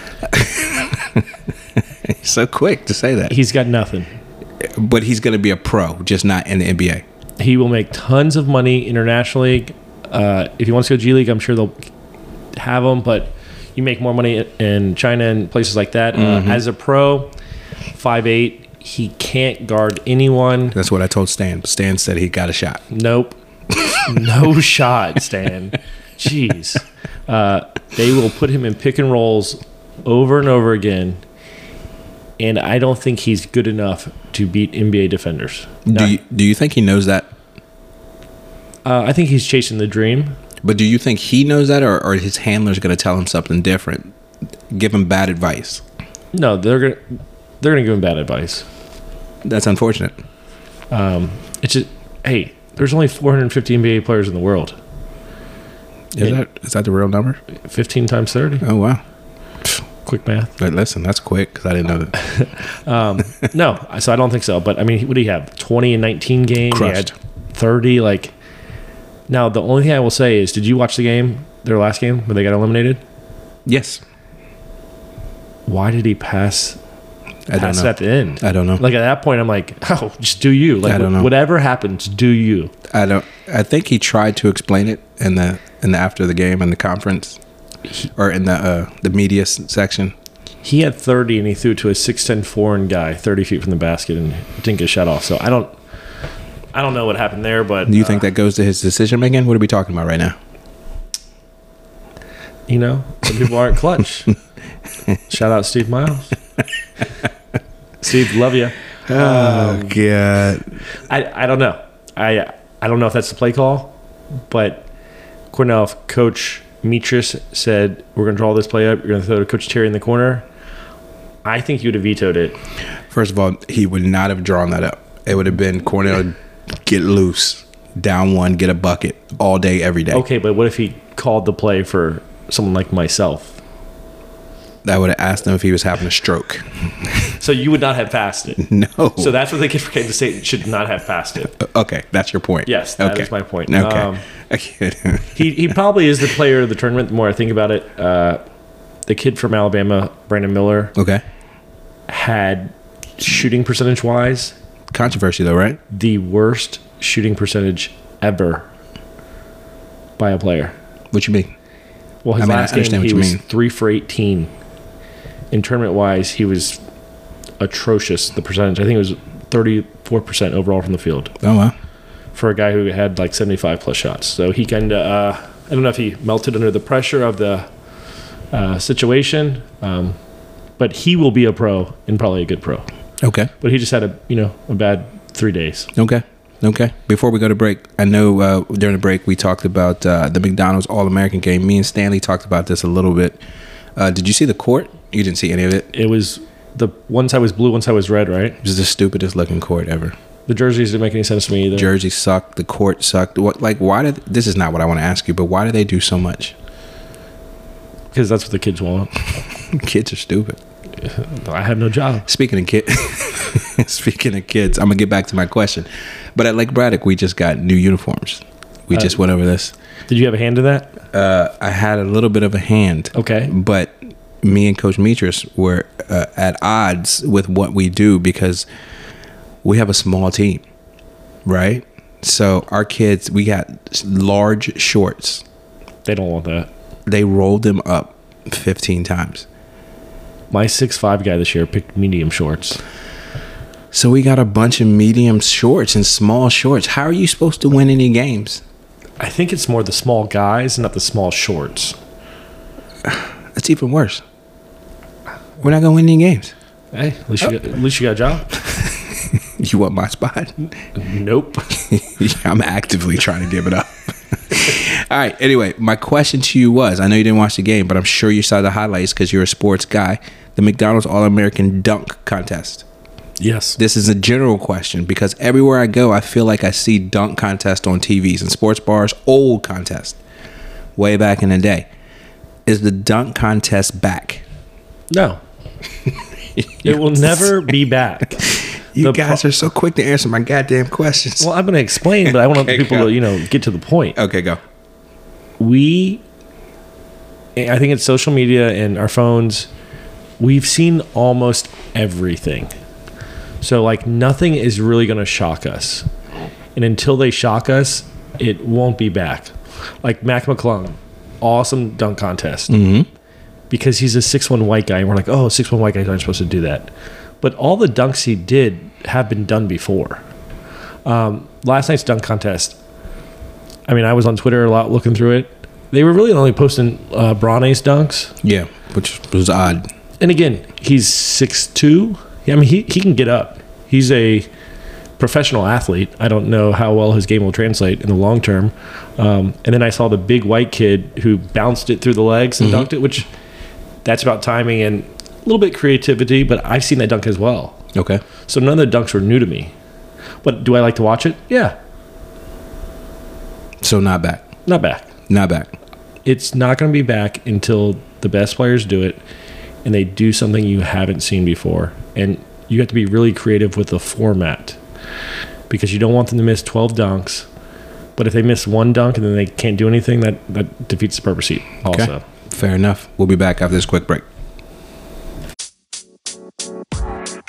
He's so quick to say that. He's got nothing. But he's going to be a pro, just not in the NBA. He will make tons of money internationally. If he wants to go G League, I'm sure they'll have him, but you make more money in China and places like that. As a pro, 5'8", he can't guard anyone. That's what I told Stan. Stan said he got a shot. Nope. No shot, Stan. Jeez. They will put him in pick and rolls over and over again, and I don't think he's good enough to beat NBA defenders. Do you think he knows that? I think he's chasing the dream. But do you think he knows that, or his handler's going to tell him something different, give him bad advice? No, they're gonna give him bad advice. That's unfortunate. It's just, hey, there's only 450 NBA players in the world. Is that the real number? 15 times 30. Oh wow, quick math. But listen, that's quick because I didn't know that. No, so I don't think so. But I mean, what do you have? 20 and 19 game. Crushed. He had 30. Like, now the only thing I will say is, did you watch the game, their last game, where they got eliminated? Yes. Why did he pass? pass know. it at the end? I don't know. Like at that point, I'm like, oh, just do you. Like I don't know. whatever happens, do you. I think he tried to explain it in the after the game in the conference or in the media section. He had 30 and he threw to a 6'10" foreign guy 30 feet from the basket and didn't get shut off. So I don't know what happened there, but Do you think that goes to his decision making? What are we talking about right now? Some people aren't clutch. Shout out Steve Miles. Steve, love you. Oh God! I don't know. I don't know if that's the play call, but Cornell coach Metris said we're going to draw this play up. You're going to throw to Coach Terry in the corner. I think you would have vetoed it. First of all, he would not have drawn that up. It would have been Cornell get loose, down one, get a bucket all day, every day. Okay, but what if he called the play for someone like myself? I would have asked him if he was having a stroke. So you would not have passed it. No. So that's what the kid for Kansas State should not have passed it. Okay, that's your point. Yes, that is okay. my point. Okay. He probably is the player of the tournament. The more I think about it, the kid from Alabama, Brandon Miller, Okay. had shooting percentage wise Controversy though, right? the worst shooting percentage ever by a player. What you mean? Well, his I mean, I last game understand what he you was mean. 3 for 18. In tournament wise, he was atrocious. The percentage, I think it was 34% overall from the field Oh wow. for a guy who had like 75 plus shots. So he kind of, I don't know if he melted under the pressure of the situation, but he will be a pro and probably a good pro. Okay. But he just had a bad 3 days. Okay. Before we go to break, I know during the break we talked about the McDonald's All-American game. Me and Stanley talked about this a little bit. Did you see the court? You didn't see any of it? It was one side was blue, one side was red, right? It was the stupidest looking court ever. The jerseys didn't make any sense to me either. Jersey sucked. The court sucked. Why did this is not what I want to ask you, but why do they do so much? Because that's what the kids want. Kids are stupid. I have no job. Speaking of kids, I'm gonna get back to my question. But at Lake Braddock, we just got new uniforms. We just went over this. Did you have a hand in that? I had a little bit of a hand. Okay. But me and Coach Metris were at odds with what we do because we have a small team, right? So our kids, we got large shorts. They don't want that. They rolled them up 15 times. My 6'5" guy this year picked medium shorts. So we got a bunch of medium shorts and small shorts. How are you supposed to win any games? I think it's more the small guys, not the small shorts. That's even worse. We're not gonna win any games. Hey, at least you got a job. You want my spot? Nope. I'm actively trying to give it up. All right. Anyway, my question to you was, I know you didn't watch the game, but I'm sure you saw the highlights because you're a sports guy. The McDonald's All-American Dunk Contest. Yes. This is a general question because everywhere I go, I feel like I see dunk contests on TVs and sports bars, old contest, way back in the day. Is the dunk contest back? No. It will never be back. You guys are so quick to answer my goddamn questions. Well, I'm going to explain, but I want people go. to, get to the point. Okay, go. I think it's social media and our phones, we've seen almost everything. So, nothing is really going to shock us. And until they shock us, it won't be back. Like Mac McClung, awesome dunk contest. Mm-hmm. Because he's a 6'1" white guy, and we're like, 6'1" white guys aren't supposed to do that. But all the dunks he did have been done before. Last night's dunk contest, I was on Twitter a lot looking through it. They were really only posting Bronny's dunks. Yeah, which was odd. And again, he's 6'2". He can get up. He's a professional athlete. I don't know how well his game will translate in the long term. And then I saw the big white kid who bounced it through the legs and dunked it, which that's about timing and a little bit creativity, but I've seen that dunk as well. Okay. So none of the dunks were new to me. But do I like to watch it? Yeah. So not back. Not back. Not back. It's not going to be back until the best players do it and they do something you haven't seen before. And you have to be really creative with the format because you don't want them to miss 12 dunks. But if they miss one dunk and then they can't do anything, that defeats the purpose also. Okay. Fair enough. We'll be back after this quick break.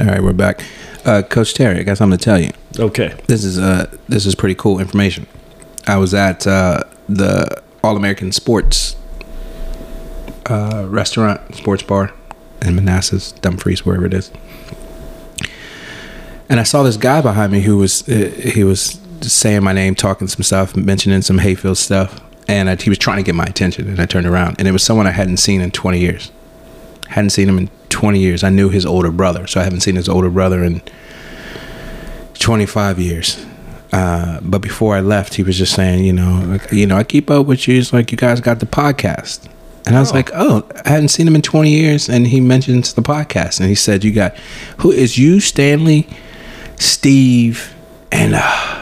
All right, we're back. Coach Terry, I got something to tell you. Okay. This is pretty cool information. I was at the All-American Sports restaurant, sports bar in Manassas, Dumfries, wherever it is. And I saw this guy behind me who was saying my name, talking some stuff, mentioning some Hayfield stuff, and he was trying to get my attention. And I turned around, and it was someone I hadn't seen in 20 years. Hadn't seen him in 20 years. I knew his older brother, so I haven't seen his older brother in 25 years. But before I left, he was just saying, I keep up with you. It's like you guys got the podcast. And I was like, oh, I hadn't seen him in 20 years. And he mentions the podcast. And he said, who is you, Stanley, Steve, and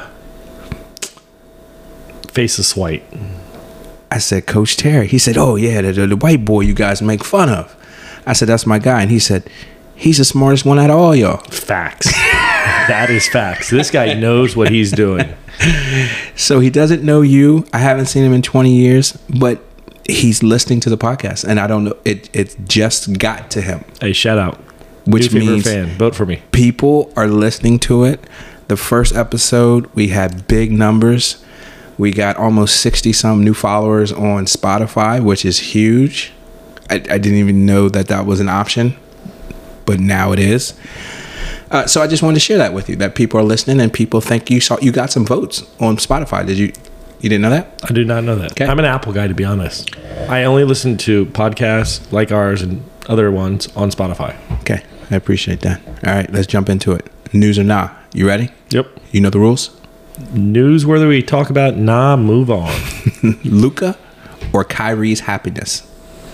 Faceless White. I said, Coach Terry. He said, oh, yeah, the white boy you guys make fun of. I said, that's my guy. And he said, he's the smartest one out of all y'all. Facts. That is facts. This guy knows what he's doing. So he doesn't know you. I haven't seen him in 20 years, but he's listening to the podcast, and I don't know. It just got to him. Hey, shout out. Which New favorite means fan. Vote for me. People are listening to it. The first episode, we had big numbers. We got almost 60-some new followers on Spotify, which is huge. I didn't even know that was an option, but now it is. So I just wanted to share that with you, that people are listening and people think you got some votes on Spotify. You didn't know that? I do not know that. Okay. I'm an Apple guy, to be honest. I only listen to podcasts like ours and other ones on Spotify. Okay. I appreciate that. All right, let's jump into it. News or nah? You ready? Yep. You know the rules? News, whether we talk about move on. Luka or Kyrie's happiness?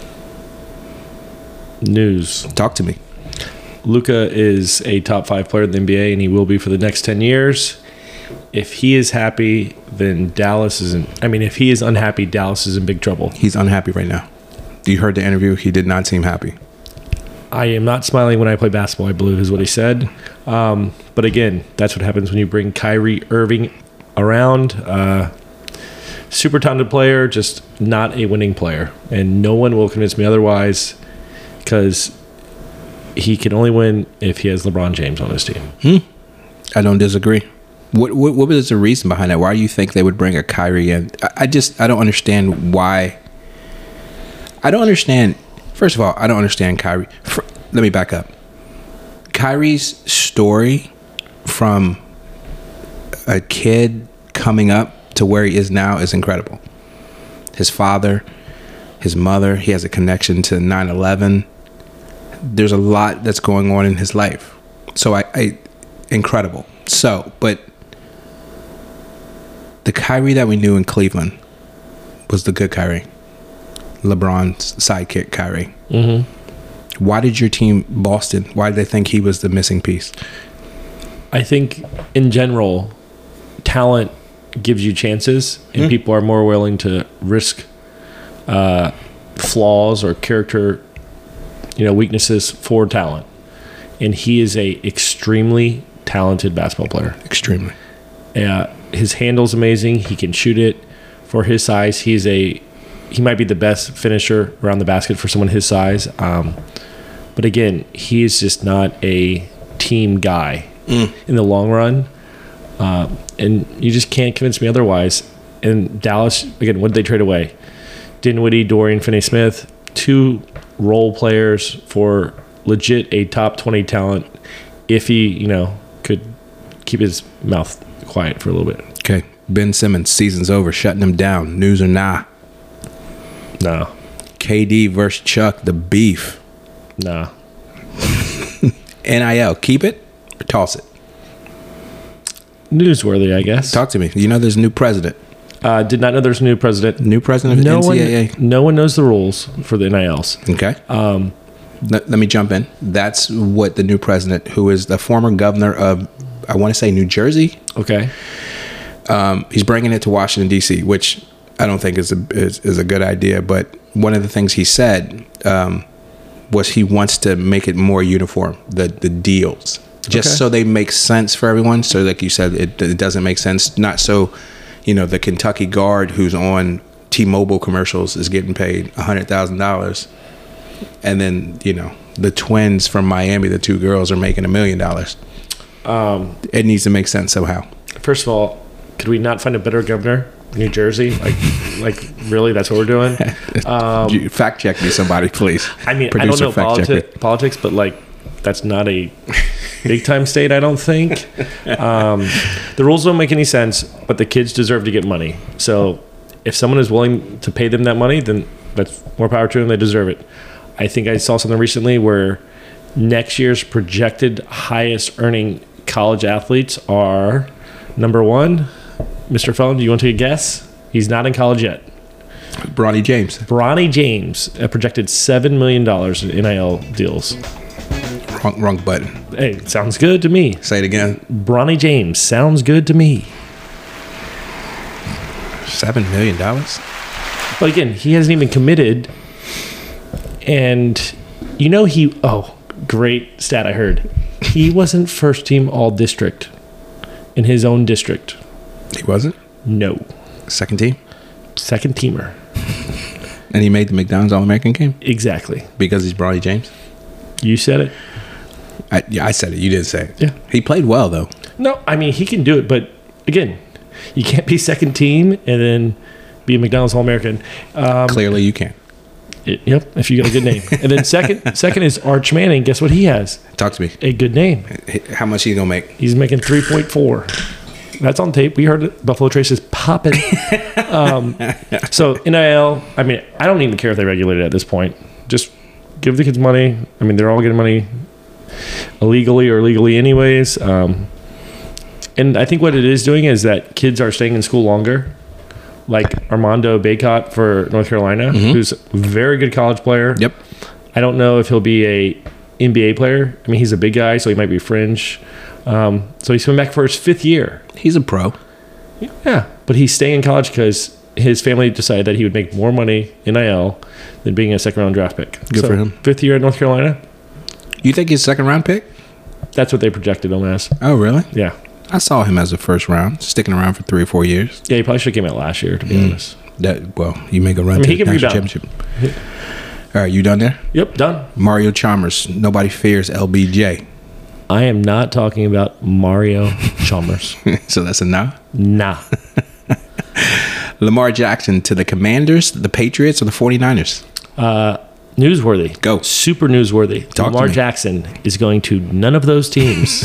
News. Talk to me. Luka is a top 5 player in the NBA, and he will be for the next 10 years. If he is happy, then Dallas isn't. I mean, if he is unhappy, Dallas is in big trouble. He's unhappy right now. You heard the interview. He did not seem happy. I am not smiling when I play basketball, I believe is what he said. But again, that's what happens when you bring Kyrie Irving around. Super talented player, just not a winning player. And no one will convince me otherwise, because he can only win if he has LeBron James on his team. I don't disagree. What was the reason behind that? Why do you think they would bring a Kyrie in? I don't understand why. I don't understand. First of all, I don't understand Kyrie. Let me back up. Kyrie's story from a kid coming up to where he is now is incredible. His father, his mother, he has a connection to 9/11. There's a lot that's going on in his life. So incredible. So, but the Kyrie that we knew in Cleveland was the good Kyrie. LeBron's sidekick Kyrie. Mm-hmm. Why did your team, Boston, why did they think he was the missing piece? I think in general, talent gives you chances, and people are more willing to risk flaws or character, weaknesses for talent. And he is a extremely talented basketball player. Extremely. His handle's amazing. He can shoot it for his size. He might be the best finisher around the basket for someone his size. But again, he is just not a team guy in the long run. And you just can't convince me otherwise. And Dallas, again, what did they trade away? Dinwiddie, Dorian Finney-Smith, 2 role players for legit a top 20 talent if he, could keep his mouth quiet for a little bit. Okay. Ben Simmons, season's over, shutting him down. News or nah? No. KD versus Chuck, the beef. No. NIL, keep it or toss it? Newsworthy, I guess. Talk to me. There's a new president. Did not know there's a new president. New president of NCAA. No one knows the rules for the NILs. Okay. Let me jump in. That's what the new president, who is the former governor of, I want to say, New Jersey. Okay. He's bringing it to Washington, D.C., which I don't think is a good idea. But one of the things he said was he wants to make it more uniform, the deals, just so they make sense for everyone. So like you said, it doesn't make sense. Not so, the Kentucky guard who's on T-Mobile commercials is getting paid $100,000 And then, the twins from Miami, the two girls, are making $1 million. It needs to make sense somehow. First of all, could we not find a better governor? New Jersey? Like really? That's what we're doing? Fact check me, somebody, please. I mean, Producer, I don't know politics, but that's not a big time state, I don't think. The rules don't make any sense, but the kids deserve to get money. So if someone is willing to pay them that money, then that's more power to them. They deserve it. I think I saw something recently where next year's projected highest earning college athletes are number one, Mr. Phone, do you want to take a guess? He's not in college yet. Bronny James. Bronny James projected $7 million in NIL deals. Wrong button. Hey, sounds good to me. Say it again. Bronny James sounds good to me. $7 million? But again, he hasn't even committed. And great stat I heard. He wasn't first team all district in his own district. He wasn't? No. Second team? Second teamer. And he made the McDonald's All-American game? Exactly. Because he's Bronny James? You said it. I said it. You didn't say it. Yeah. He played well, though. No, I mean, he can do it. But again, you can't be second team and then be a McDonald's All-American. Clearly you can. Yep, if you got a good name. And then second is Arch Manning. Guess what he has? Talk to me. A good name. How much he going to make? He's making 3.4. That's on tape. We heard it. Buffalo Trace is popping. So NIL, I mean, I don't even care if they regulate it at this point. Just give the kids money. I mean, they're all getting money illegally or legally anyways. And I think what it is doing is that kids are staying in school longer. Like Armando Bacot for North Carolina, who's a very good college player. Yep. I don't know if he'll be a NBA player. I mean, he's a big guy, so he might be fringe. So he's coming back for his 5th year. He's a pro. Yeah, but he's staying in college because his family decided that he would make more money in NIL than being a second-round draft pick. Good for him. 5th year at North Carolina. You think he's a second-round pick? That's what they projected him as. Oh, really? Yeah. I saw him as a first round, sticking around for 3 or 4 years. Yeah, he probably should have came out last year, to be honest. You make a run to he the can national rebound. championship. All right, you done there? Yep, done. Mario Chalmers. Nobody fears LBJ. I am not talking about Mario Chalmers. So that's a nah? Nah. Lamar Jackson to the Commanders, the Patriots, or the 49ers? Newsworthy. Go. Super newsworthy. Talk to Lamar me. Jackson is going to none of those teams.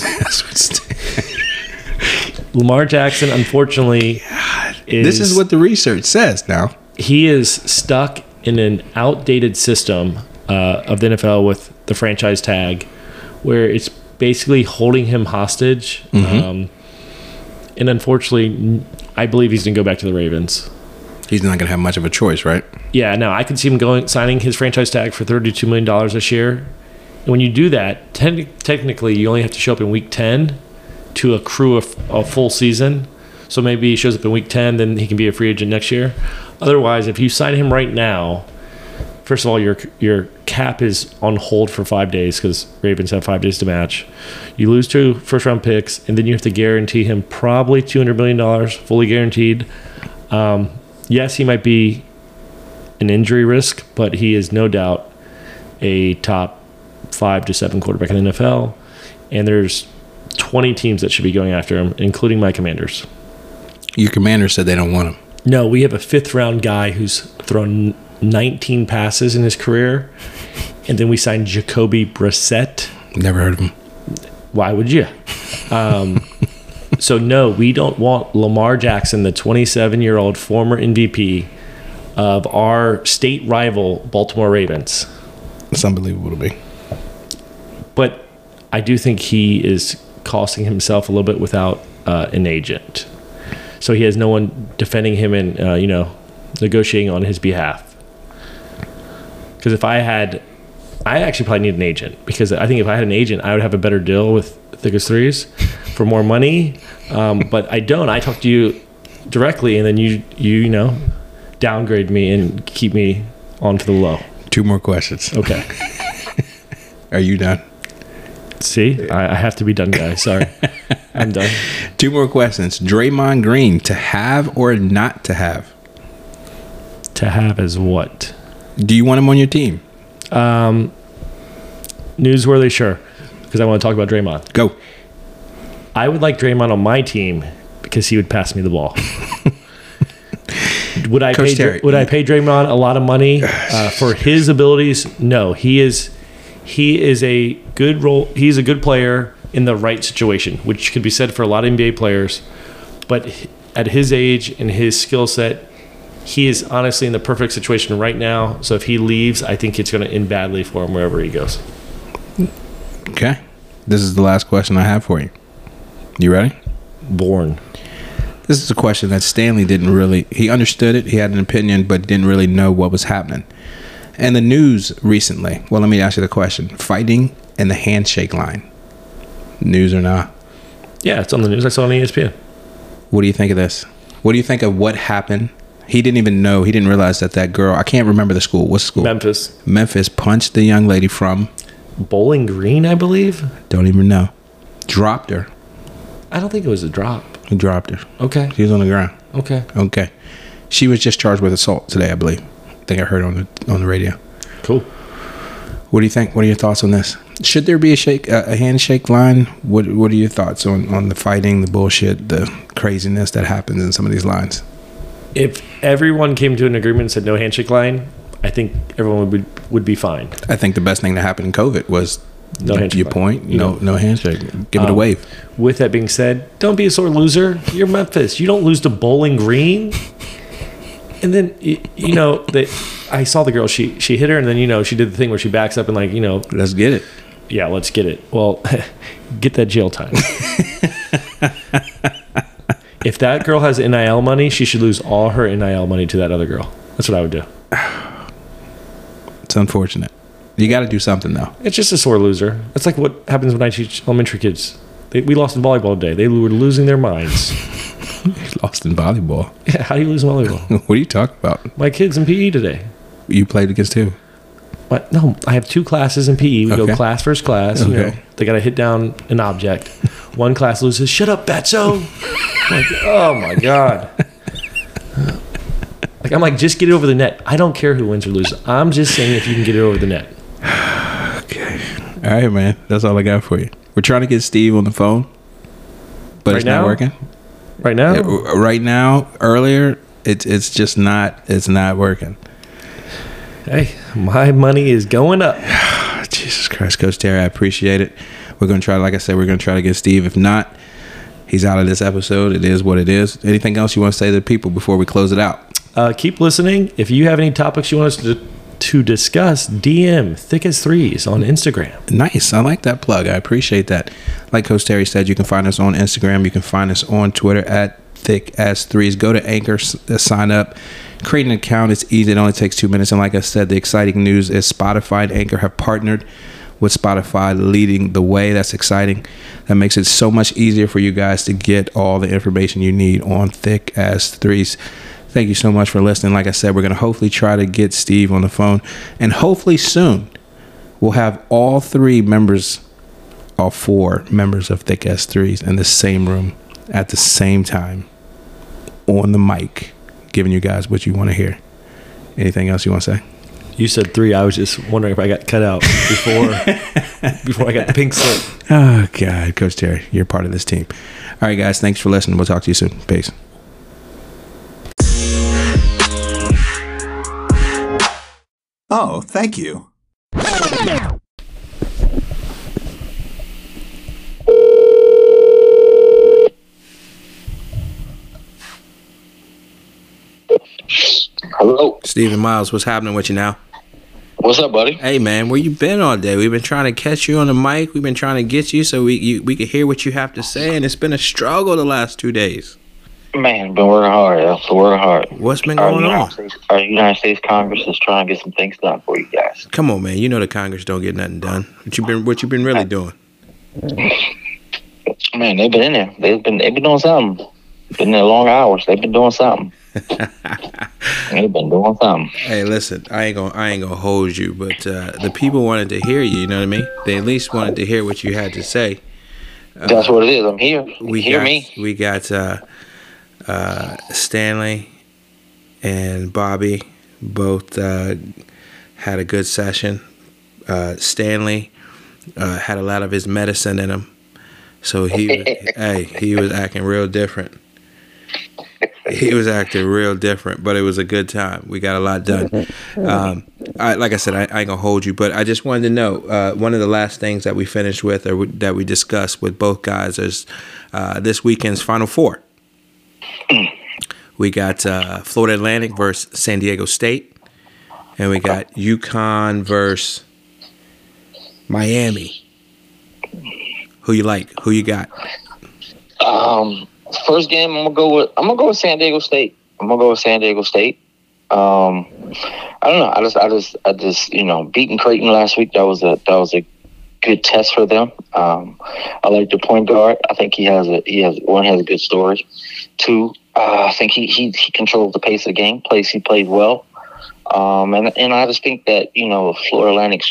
Lamar Jackson, unfortunately, This is what the research says now. he is stuck in an outdated system of the NFL with the franchise tag, where it's basically holding him hostage. And unfortunately, I believe he's going to go back to the Ravens. He's not going to have much of a choice, right? Yeah, no, I can see him signing his franchise tag for $32 million this year. And when you do that, technically, you only have to show up in week 10 to accrue a full season. So maybe he shows up in week 10, then he can be a free agent next year. Otherwise, if you sign him right now, first of all, your cap is on hold for 5 days because Ravens have 5 days to match. You lose 2 first-round picks, and then you have to guarantee him probably $200 million, fully guaranteed. Yes, he might be an injury risk, but he is no doubt a top 5 to 7 quarterback in the NFL. And there's 20 teams that should be going after him, including my Commanders. Your Commanders said they don't want him. No, we have a 5th-round guy who's thrown 19 passes in his career, and then we signed Jacoby Brissett. Never heard of him. Why would you? So, no, we don't want Lamar Jackson, the 27-year-old former MVP of our state rival, Baltimore Ravens. It's unbelievable to me. But I do think he is costing himself a little bit without an agent. So he has no one defending him and, negotiating on his behalf. Because I actually probably need an agent. Because I think if I had an agent, I would have a better deal with Thick as Threes for more money. But I don't. I talk to you directly, and then you downgrade me and keep me on to the low. 2 more questions. Okay. Are you done? See, I have to be done, guys. Sorry. I'm done. 2 more questions. Draymond Green, to have or not to have? To have as what? Do you want him on your team? Newsworthy, sure, because I want to talk about Draymond. Go. I would like Draymond on my team because he would pass me the ball. Would I Coach Terry. I pay Draymond a lot of money for his abilities? No, he is a good role. He's a good player in the right situation, which could be said for a lot of NBA players. But at his age and his skill set, he is honestly in the perfect situation right now. So if he leaves, I think it's going to end badly for him wherever he goes. Okay. This is the last question I have for you. You ready? Born. This is a question that Stanley didn't really, he understood it, he had an opinion, but didn't really know what was happening. And the news recently, well, let me ask you the question. Fighting in the handshake line. News or not? Yeah, it's on the news. I saw it on ESPN. What do you think of this? What do you think of what happened? He didn't even know, he didn't realize that girl, I can't remember the school. What's the school? Memphis punched the young lady from? Bowling Green, I believe. Don't even know. Dropped her. I don't think it was a drop. He dropped her. Okay. She was on the ground. Okay. She was just charged with assault today, I believe. I think I heard on the radio. Cool. What do you think? What are your thoughts on this? Should there be a handshake line? What are your thoughts on the fighting, the bullshit, the craziness that happens in some of these lines? If everyone came to an agreement and said no handshake line, I think everyone would be fine. I think the best thing that happened in COVID was no handshake. Your point, no handshake. Give it a wave. With that being said, don't be a sore loser. You're Memphis. You don't lose to Bowling Green. And then I saw the girl. She hit her, and then she did the thing where she backs up and let's get it. Yeah, let's get it. Well, get that jail time. If that girl has NIL money, she should lose all her NIL money to that other girl. That's what I would do. It's unfortunate. You got to do something, though. It's just a sore loser. It's like what happens when I teach elementary kids. We lost in volleyball today. They were losing their minds. Lost in volleyball? Yeah, how do you lose in volleyball? What are you talking about? My kids in PE today. You played against who? What? No, I have 2 classes in PE. We go class versus class. Okay. They got to hit down an object. One class loses. Shut up, Betso. Like, oh my God. I'm like, just get it over the net. I don't care who wins or loses. I'm just saying if you can get it over the net. Okay. All right, man. That's all I got for you. We're trying to get Steve on the phone, but it's not working. Right now? Right now, earlier, it's just not, it's not working. Hey, my money is going up. Jesus Christ, Coach Terry, I appreciate it. We're going to try, like I said, we're going to try to get Steve. If not, he's out of this episode. It is what it is. Anything else you want to say to the people before we close it out? Keep listening. If you have any topics you want us to discuss, DM Thick as Threes on Instagram. Nice. I like that plug. I appreciate that. Like Coach Terry said, you can find us on Instagram. You can find us on Twitter at Thick as Threes. Go to Anchor, sign up, create an account. It's easy. It only takes 2 minutes. And like I said, the exciting news is Spotify and Anchor have partnered with Spotify, leading the way. That's exciting. That makes it so much easier for you guys to get all the information you need on Thick as Threes. Thank you so much for listening. Like I said, we're going to hopefully try to get Steve on the phone. And hopefully soon we'll have all 4 members of Thick as Threes in the same room at the same time on the mic, giving you guys what you want to hear. Anything else you want to say? You said 3. I was just wondering if I got cut out before I got the pink slip. Oh, God. Coach Terry, you're part of this team. All right, guys. Thanks for listening. We'll talk to you soon. Peace. Oh, thank you. Hello. Steven Miles, what's happening with you now? What's up, buddy? Hey, man, where you been all day? We've been trying to catch you on the mic. We've been trying to get you so we can hear what you have to say, and it's been a struggle the last 2 days. Man, been working hard. I've been working hard. What's been going on? Our United States Congress is trying to get some things done for you guys. Come on, man. You know the Congress don't get nothing done. What you been really doing? Man, they've been in there. They've been doing something. Been there long hours. They've been doing something. They've been doing something. Hey, listen, I ain't gonna hold you, but the people wanted to hear you. You know what I mean? They at least wanted to hear what you had to say. That's what it is. I'm here. Hear me. We got Stanley and Bobby both had a good session. Stanley had a lot of his medicine in him, so he was acting real different. He was acting real different, but it was a good time. We got a lot done. Like I said, I ain't gonna hold you, but I just wanted to know one of the last things that we finished with, or that we discussed with both guys, is this weekend's Final Four. We got Florida Atlantic versus San Diego State, and we got UConn versus Miami. Who you like? Who you got? First game, I'm gonna go with San Diego State. I don't know. I just beating Creighton last week. That was a good test for them. I like the point guard. I think he has a good story. Two, I think he controls the pace of the game. He plays well. And I just think that Florida Atlantic's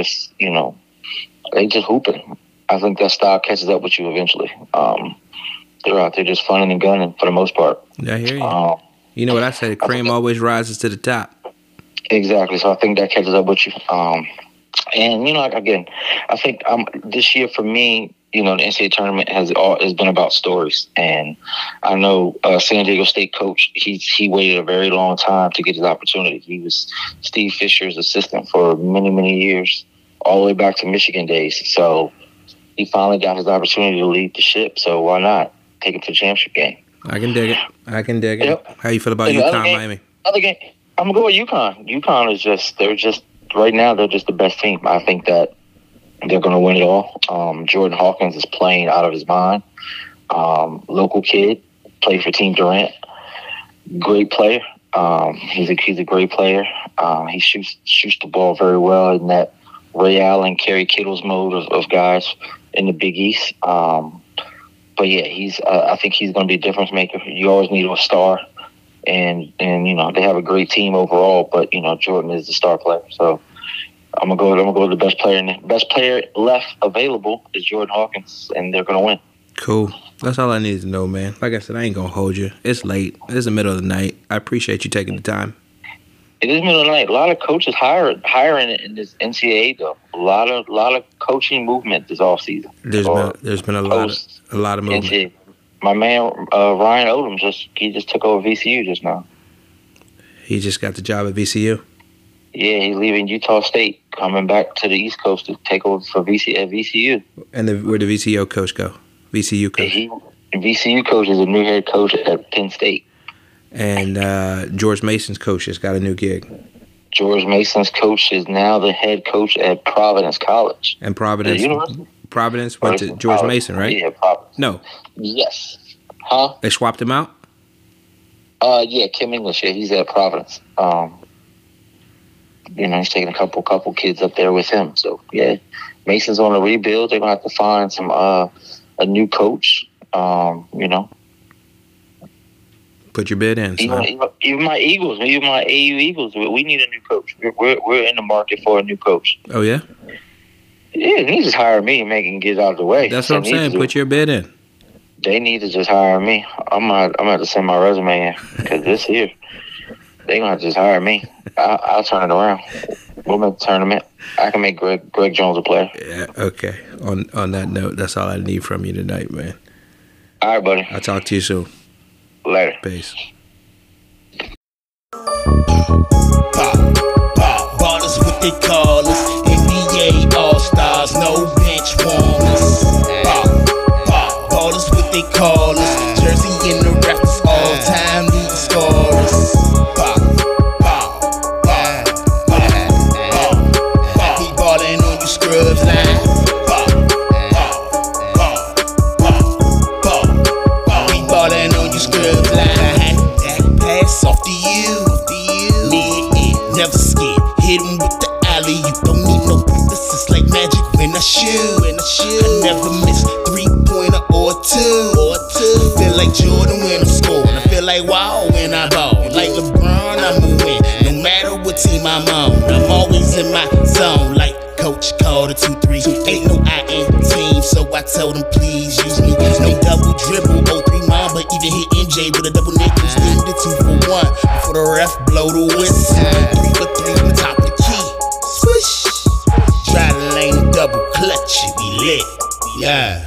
they just hooping. I think that style catches up with you eventually. They're out there just funning and gunning for the most part. Yeah, I hear you. You know what I say? The cream always rises to the top. Exactly. So I think that catches up with you. And again, I think this year for me, the NCAA tournament has been about stories. And I know San Diego State coach, he waited a very long time to get his opportunity. He was Steve Fisher's assistant for many, many years, all the way back to Michigan days. So he finally got his opportunity to lead the ship. So why not take him to the championship game? I can dig it. Yep. How you feel about UConn, Miami? Other game, I'm going to go with UConn. UConn is right now, they're just the best team. I think that they're going to win it all. Jordan Hawkins is playing out of his mind. Local kid, played for Team Durant. Great player. He's a great player. He shoots the ball very well in that Ray Allen, Kerry Kittles mode of guys in the Big East. But yeah, I think he's going to be a difference maker. You always need a star, and they have a great team overall. But Jordan is the star player, so I'm gonna go with the best player. And the best player left available is Jordan Hawkins, and they're gonna win. Cool. That's all I need to know, man. Like I said, I ain't gonna hold you. It's late. It's the middle of the night. I appreciate you taking the time. It is middle of the night. A lot of coaches hiring in this NCAA though. A lot of coaching movement this offseason. There's been a lot of movement. NCAA. My man Ryan Odom just took over VCU just now. He just got the job at VCU. Yeah, he's leaving Utah State, coming back to the East Coast to take over for VCU. And where'd the VCU coach go? VCU coach. VCU coach is a new head coach at Penn State. And George Mason's coach has got a new gig. George Mason's coach is now the head coach at Providence College. And Providence went to George Mason, right? Yeah, Providence. No. Yes. Huh? They swapped him out? Yeah, Kim English. Yeah, he's at Providence. He's taking a couple kids up there with him. So yeah, Mason's on a rebuild. They're gonna have to find some a new coach. Put your bid in. Even my Eagles, even my AU Eagles, we need a new coach. We're in the market for a new coach. Oh yeah. Yeah, they just hire me and make him get out of the way. That's what I'm saying. Put your bid in. They need to just hire me. I'm gonna have to send my resume in because this here, they gonna have to just hire me. I'll turn it around. We'll make the tournament. I can make Greg Jones a player. Yeah. Okay. On that note, that's all I need from you tonight, man. All right, buddy. I'll talk to you soon. Later. Peace. Ballers, what they call us. NBA All-Stars, no bench warmers. Ballers, what they call us. Jersey in the Raptors, all-time leading scorers. We ballin' on you scrubs line. We ballin' on you scrubs line. Pass off to you. Mid, never scared. Hit him with the alley. You don't need no this is like magic when I shoot. I never miss 3-pointer or two. Feel like Jordan when I'm scoring. I feel like wow when I ball. Like LeBron, I'ma win. No matter what team I'm on, I'm always in my zone. Like coach called a 2-3. Ain't no I in team, so I tell them please use me. No double dribble, 0-3 Mamba. Even hit MJ with a double nickel. Spin the 2-for-1 before the ref blow the whistle. 3-for-3 on the top of the key. Swish. lit. Yeah,